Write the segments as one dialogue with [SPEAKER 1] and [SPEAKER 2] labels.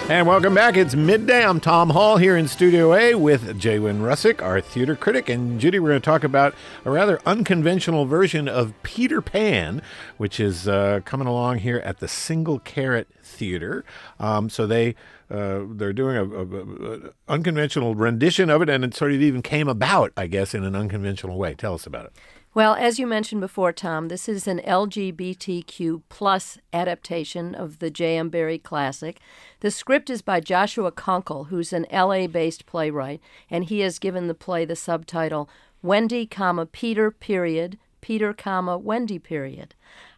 [SPEAKER 1] And welcome back. It's midday. I'm Tom Hall here in Studio A with Jalen Russick, our theater critic. And Judy, we're going to talk about a rather unconventional version of Peter Pan, which is coming along here at the Single Carrot Theater. They're doing a unconventional rendition of it, and it sort of even came about, I guess, in an unconventional way. Tell us about it.
[SPEAKER 2] Well, as you mentioned before, Tom, this is an LGBTQ plus adaptation of the J.M. Barrie classic. The script is by Joshua Kunkel, who's an L.A.-based playwright, and he has given the play the subtitle Wendy, Peter, period, Peter, Wendy, period.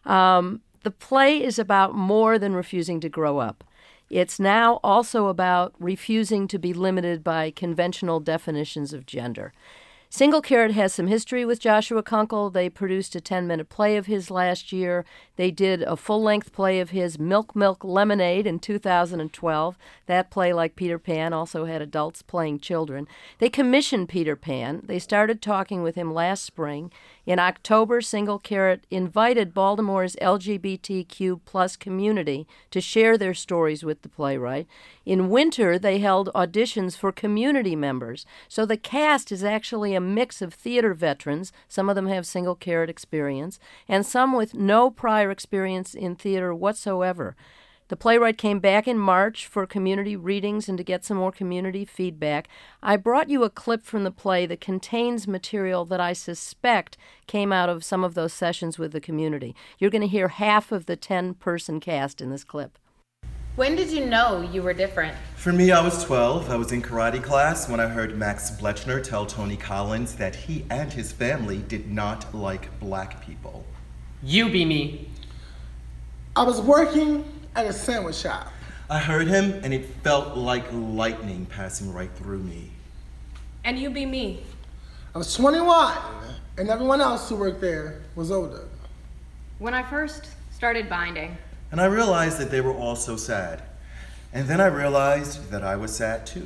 [SPEAKER 2] The play is about more than refusing to grow up. It's now also about refusing to be limited by conventional definitions of gender. Single Carrot has some history with Joshua Kunkel. They produced a 10-minute play of his last year. They did a full-length play of his, Milk, Milk, Lemonade, in 2012. That play, like Peter Pan, also had adults playing children. They commissioned Peter Pan. They started talking with him last spring. In October, Single Carrot invited Baltimore's LGBTQ plus community to share their stories with the playwright. In winter, they held auditions for community members. So the cast is actually a mix of theater veterans, some of them have Single Carrot experience, and some with no prior experience in theater whatsoever. The playwright came back in March for community readings and to get some more community feedback. I brought you a clip from the play that contains material that I suspect came out of some of those sessions with the community. You're going to hear half of the 10-person cast in this clip.
[SPEAKER 3] When did you know you were different?
[SPEAKER 4] For me, I was 12. I was in karate class when I heard Max Bletchner tell Tony Collins that he and his family did not like black people.
[SPEAKER 5] You be me.
[SPEAKER 6] I was working at a sandwich shop.
[SPEAKER 4] I heard him and it felt like lightning passing right through me.
[SPEAKER 3] And you be me.
[SPEAKER 6] I was 21 and everyone else who worked there was older.
[SPEAKER 3] When I first started binding.
[SPEAKER 4] And I realized that they were all so sad. And then I realized that I was sad too.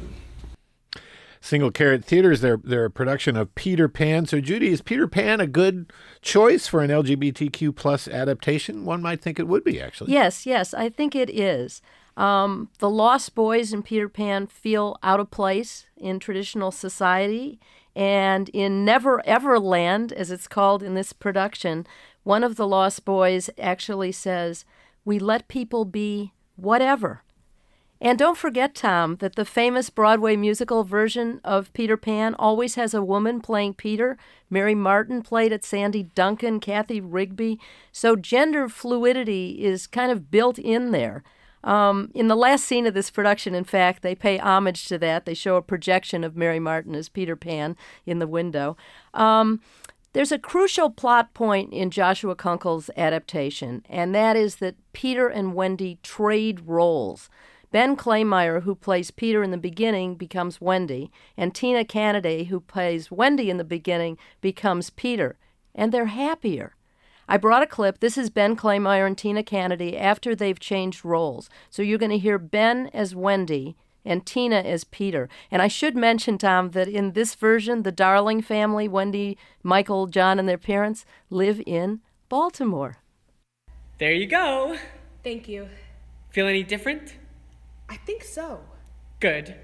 [SPEAKER 1] Single Carrot Theater is their production of Peter Pan. So, Judy, is Peter Pan a good choice for an LGBTQ plus adaptation? One might think it would be, actually.
[SPEAKER 2] Yes, I think it is. The Lost Boys in Peter Pan feel out of place in traditional society. And in Never Ever Land, as it's called in this production, one of the Lost Boys actually says, "We let people be whatever." And don't forget, Tom, that the famous Broadway musical version of Peter Pan always has a woman playing Peter. Mary Martin played it, Sandy Duncan, Kathy Rigby. So gender fluidity is kind of built in there. In the last scene of this production, in fact, they pay homage to that. They show a projection of Mary Martin as Peter Pan in the window. There's a crucial plot point in Joshua Kunkel's adaptation, and that is that Peter and Wendy trade roles. Ben Claymeyer, who plays Peter in the beginning, becomes Wendy, and Tina Canady, who plays Wendy in the beginning, becomes Peter, and they're happier. I brought a clip. This is Ben Claymeyer and Tina Canady after they've changed roles. So you're going to hear Ben as Wendy and Tina as Peter. And I should mention, Tom, that in this version, the Darling family, Wendy, Michael, John, and their parents, live in Baltimore.
[SPEAKER 5] There you go.
[SPEAKER 3] Thank you.
[SPEAKER 5] Feel any different?
[SPEAKER 3] I think so.
[SPEAKER 5] Good.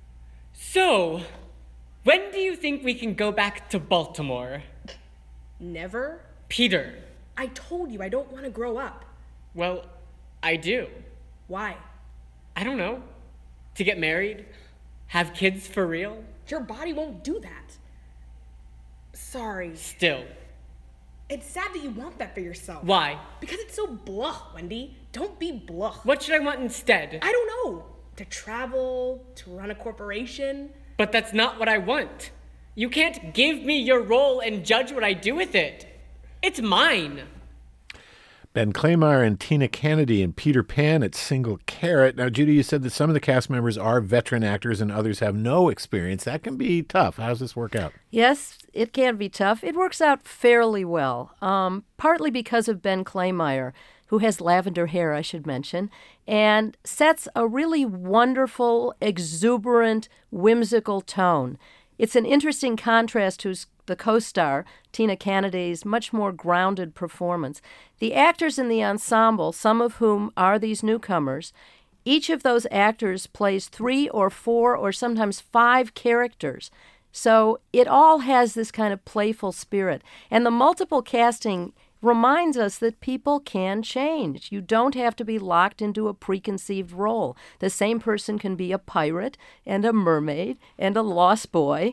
[SPEAKER 5] So, when do you think we can go back to Baltimore?
[SPEAKER 3] Never?
[SPEAKER 5] Peter.
[SPEAKER 3] I told you I don't want to grow up.
[SPEAKER 5] Well, I do.
[SPEAKER 3] Why?
[SPEAKER 5] I don't know. To get married? Have kids for real?
[SPEAKER 3] Your body won't do that. Sorry.
[SPEAKER 5] Still.
[SPEAKER 3] It's sad that you want that for yourself.
[SPEAKER 5] Why?
[SPEAKER 3] Because it's so blah, Wendy. Don't be blah.
[SPEAKER 5] What should I want instead?
[SPEAKER 3] I don't know. To travel, to run a corporation.
[SPEAKER 5] But that's not what I want. You can't give me your role and judge what I do with it. It's mine.
[SPEAKER 1] Ben Claymeyer and Tina Canady in Peter Pan at Single Carrot. Now, Judy, you said that some of the cast members are veteran actors and others have no experience. That can be tough. How does this work out?
[SPEAKER 2] Yes, it can be tough. It works out fairly well, partly because of Ben Claymeyer, who has lavender hair, I should mention, and sets a really wonderful, exuberant, whimsical tone. It's an interesting contrast to the co-star, Tina Canady's much more grounded performance. The actors in the ensemble, some of whom are these newcomers, Each of those actors plays 3 or 4 or sometimes 5 characters. So it all has this kind of playful spirit. And the multiple casting reminds us that people can change. You don't have to be locked into a preconceived role. The same person can be a pirate and a mermaid and a lost boy.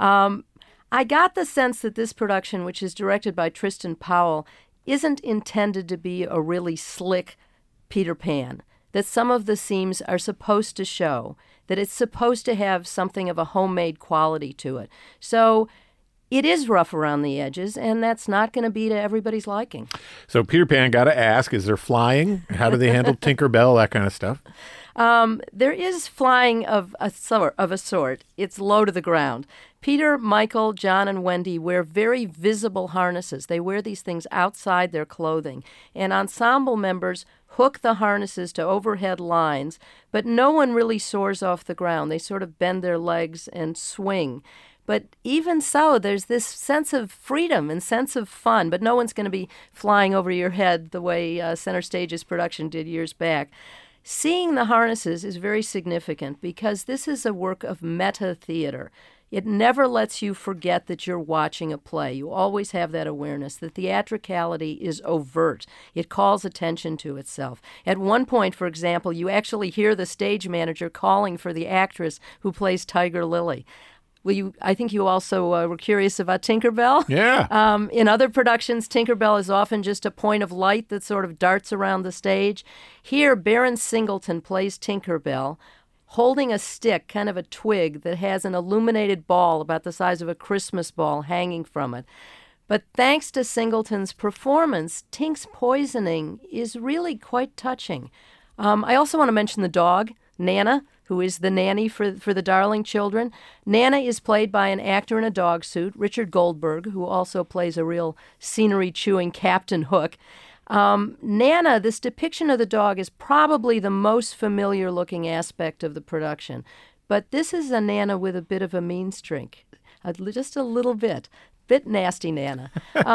[SPEAKER 2] I got the sense that this production, which is directed by Tristan Powell, isn't intended to be a really slick Peter Pan, that some of the seams are supposed to show, that it's supposed to have something of a homemade quality to it. So it is rough around the edges, and that's not going to be to everybody's liking.
[SPEAKER 1] So Peter Pan, got to ask, is there flying? How do they handle Tinkerbell, that kind of stuff?
[SPEAKER 2] There is flying of a sort. It's low to the ground. Peter, Michael, John, and Wendy wear very visible harnesses. They wear these things outside their clothing. And ensemble members hook the harnesses to overhead lines, but no one really soars off the ground. They sort of bend their legs and swing. But even so, there's this sense of freedom and sense of fun, but no one's going to be flying over your head the way Center Stage's production did years back. Seeing the harnesses is very significant because this is a work of meta theater. It never lets you forget that you're watching a play. You always have that awareness. The theatricality is overt. It calls attention to itself. At one point, for example, you actually hear the stage manager calling for the actress who plays Tiger Lily. I think you also were curious about Tinkerbell.
[SPEAKER 1] Yeah.
[SPEAKER 2] In other productions, Tinkerbell is often just a point of light that sort of darts around the stage. Here, Baron Singleton plays Tinkerbell, holding a stick, kind of a twig, that has an illuminated ball about the size of a Christmas ball hanging from it. But thanks to Singleton's performance, Tink's poisoning is really quite touching. I also want to mention the dog, Nana, who is the nanny for the Darling children. Nana is played by an actor in a dog suit, Richard Goldberg, who also plays a real scenery-chewing Captain Hook. Nana, this depiction of the dog is probably the most familiar-looking aspect of the production. But this is a Nana with a bit of a mean streak, just a little bit. Bit nasty, Nana.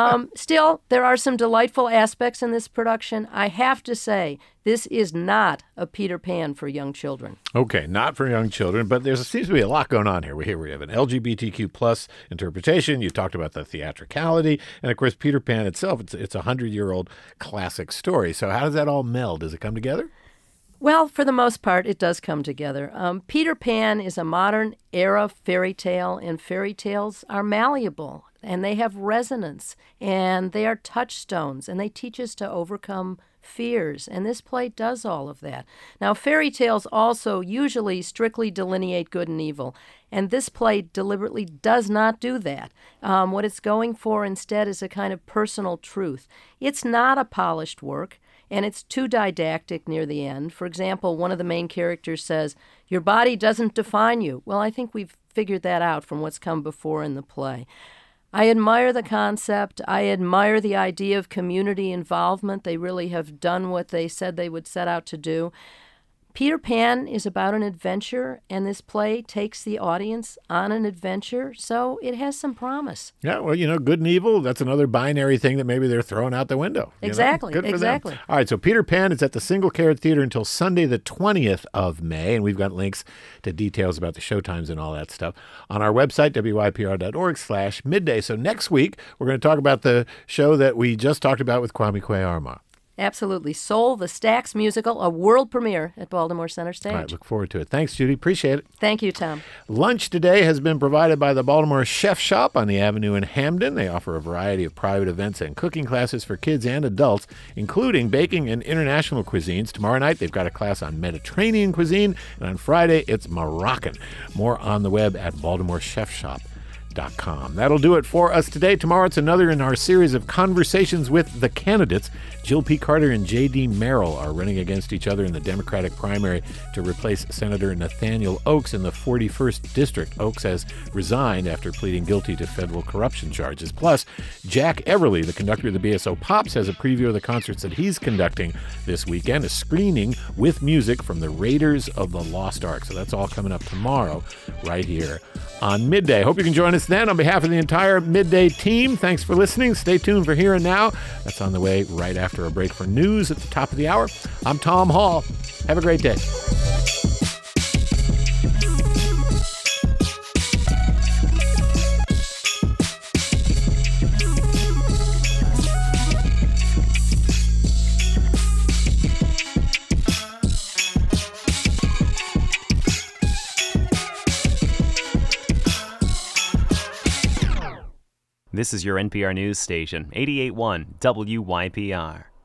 [SPEAKER 2] Still, there are some delightful aspects in this production. I have to say, this is not a Peter Pan for young children.
[SPEAKER 1] Okay, not for young children, but there seems to be a lot going on here. We have an LGBTQ plus interpretation. You talked about the theatricality. And, of course, Peter Pan itself, it's a 100-year-old classic story. So how does that all meld? Does it come together?
[SPEAKER 2] Well, for the most part, it does come together. Peter Pan is a modern-era fairy tale, and fairy tales are malleable, and they have resonance, and they are touchstones, and they teach us to overcome fears, and this play does all of that. Now, fairy tales also usually strictly delineate good and evil, and this play deliberately does not do that. What it's going for instead is a kind of personal truth. It's not a polished work, and it's too didactic near the end. For example, one of the main characters says, "Your body doesn't define you." Well, I think we've figured that out from what's come before in the play. I admire the concept. I admire the idea of community involvement. They really have done what they said they would set out to do. Peter Pan is about an adventure, and this play takes the audience on an adventure, so it has some promise.
[SPEAKER 1] Yeah, well, good and evil, that's another binary thing that maybe they're throwing out the window.
[SPEAKER 2] Exactly,
[SPEAKER 1] Good for
[SPEAKER 2] exactly.
[SPEAKER 1] them. All right, so Peter Pan is at the Single Carrot Theater until Sunday the 20th of May, and we've got links to details about the showtimes and all that stuff on our website, wypr.org/midday. So next week, we're going to talk about the show that we just talked about with Kwame Kwei-Armah.
[SPEAKER 2] Absolutely. Soul, the Stax musical, a world premiere at Baltimore Center Stage.
[SPEAKER 1] All right, look forward to it. Thanks, Judy. Appreciate it.
[SPEAKER 2] Thank you, Tom.
[SPEAKER 1] Lunch today has been provided by the Baltimore Chef Shop on the Avenue in Hamden. They offer a variety of private events and cooking classes for kids and adults, including baking and international cuisines. Tomorrow night, they've got a class on Mediterranean cuisine, and on Friday, it's Moroccan. More on the web at baltimorechefshop.com. That'll do it for us today. Tomorrow it's another in our series of conversations with the candidates. Jill P. Carter and J.D. Merrill are running against each other in the Democratic primary to replace Senator Nathaniel Oakes in the 41st District. Oakes has resigned after pleading guilty to federal corruption charges. Plus, Jack Everly, the conductor of the BSO Pops, has a preview of the concerts that he's conducting this weekend, a screening with music from the Raiders of the Lost Ark. So that's all coming up tomorrow right here on Midday. Hope you can join us then. On behalf of the entire Midday team, thanks for listening. Stay tuned for Here and Now. That's on the way right after a break for news at the top of the hour. I'm Tom Hall. Have a great day.
[SPEAKER 7] This is your NPR news station, 88.1 WYPR.